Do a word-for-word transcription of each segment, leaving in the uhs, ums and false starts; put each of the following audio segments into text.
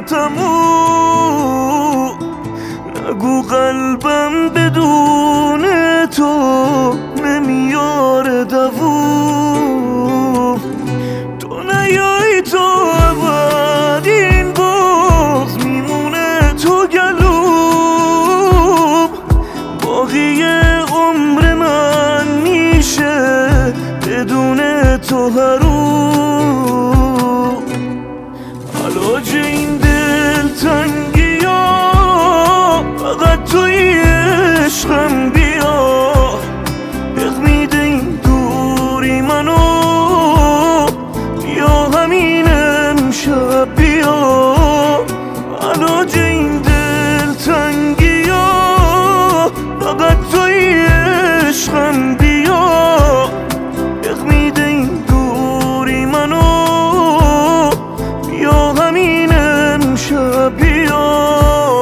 تموم. نگو قلبم بدون تو نمیاره دووم. تو نیایی تو ابد این باز میمونه تو گلوم. باقی عمر من میشه بدون تو حروم. علاج این دلتنگی ها فقط توی عشقم بیا. دق میده این دوری منو، بیا همین امشب بیا. علاج این دلتنگی ها فقط توی عشقم بیا. دق میده این دوری منو، بیا همین امشب بیا.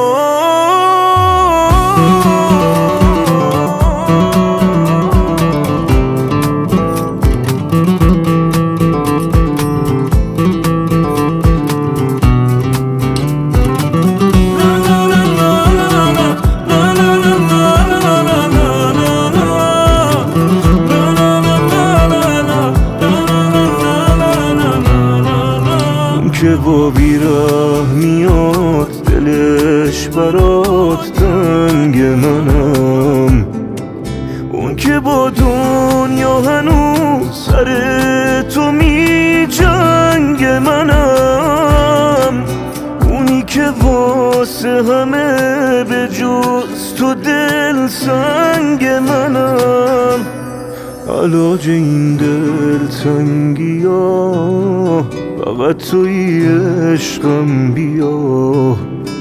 که با بیره میاد دلش برات تنگ منم. اون که با دنیا هنوز سر تو می جنگ منم. اونی که واسه همه به جز تو دل سنگ منم. علاج این دلتنگی ها فقط توی عشقم بیا.